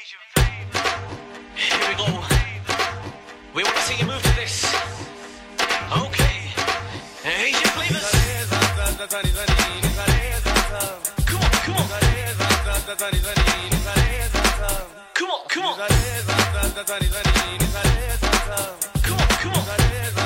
Here we go. We want to see you move to this. Okay. Asian flavors. Come on, come on. Come on, come on. Come on, come on.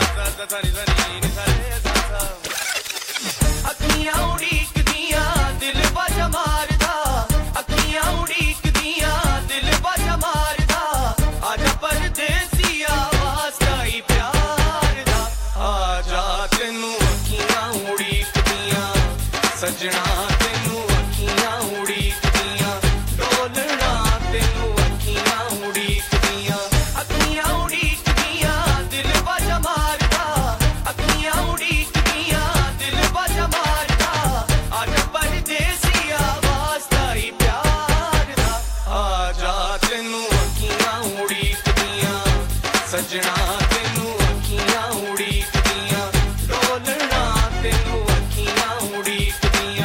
अखियां उड़ीक दिया दिल बाजा मारदा अखियां उड़ीक दिया दिल बाजा मारदा आजा परदेसिया वास्ता ही प्यार दा आजा तेनू अखियां उड़ीक दिया सजना तेनू अखियां उड़ीक दिया डोलना तेनू अखियां उड़ीक दिया अखियां उड़ीक दिया दिल बाजा मारदा अखियां उड़ीक दिया दिल बाजा मारदा आजा परदेसिया वास्ता ही प्यार दा आजा तेनू अखियां उड़ीक दिया सजना तेनू अखियां उड़ीक दिया डोलना तेनू अखियां उड़ीक दिया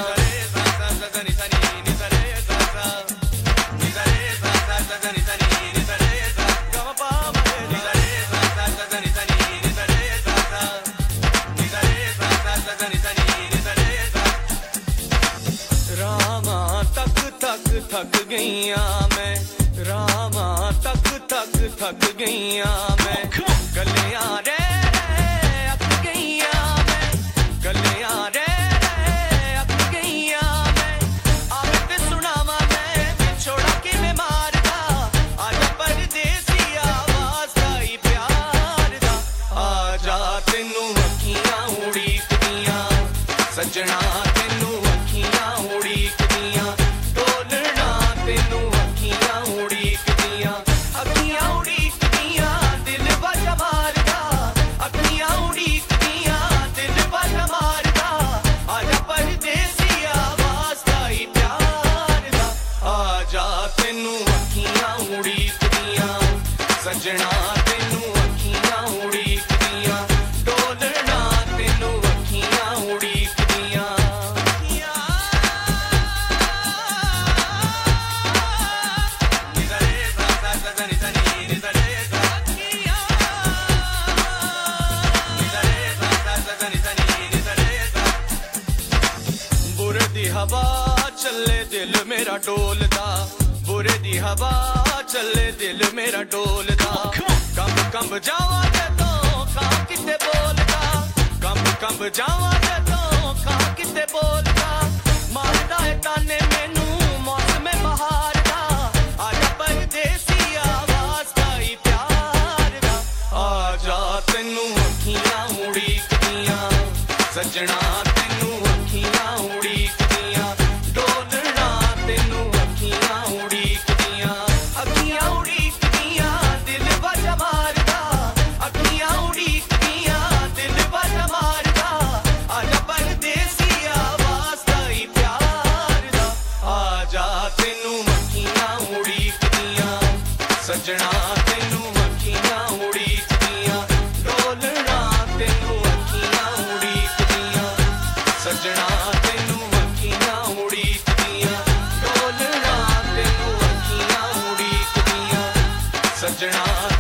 रामा तक तक थक गईया मैं रामा तक तक थक गईया मैं गलियां रे अक गईया मैं गलियां रे अक गईया मैं आवे ते सुनावा मैं छोड़ा के मैं मारदा आजा परदेसिया वास्ता ही प्यार दा आजा तेनू अखियां उड़ीक दिया सजना तेनू अखियां उड़ीक दिया डोलना तेनू अखियां उड़ीक दिया अखियां उड़ीक दिया दिल बाजा मारदा अखियां उड़ीक दिया दिल बाजा मारदा आजा परदेसिया वास्ता ही प्यार दा आजा तेनू अखियां उड़ीक दिया सजना तेनू अखियां उड़ीक दिया डोलना तेनू अखियां उड़ीक दिया बुरे दी हवा चले दिल मेरा डोलदा बुरे दी हवा चले दिल मेरा डोलदा कंब कंब जावा ते तो खां किते बोलदा कंब जावा ते तो खां किते बोलदा मारदा है ताने मैनू मौसम बहार दा आजा परदेसिया वास्ता ही प्यार दा आजा तेनू अखियां उड़ीक दिया सजना तेनू अखियां उड़ीक दिया डोलना तेनू अखियां उड़ीक दिया अखियां उड़ीक दिया दिल बाजा मारदा अखियां उड़ीक दिया दिल बाजा मारदा आजा परदेसिया वास्ता ही प्यार दा आजा तेनू अखियां उड़ीक दिया सजना तेनू अखियां उड़ीक दिया डोलना तेनू अखियां उड़ीक दिया सजना तेनू अखियां उड़ीक दिया डोलना तेनू अखियां उड़ीक दिया सजना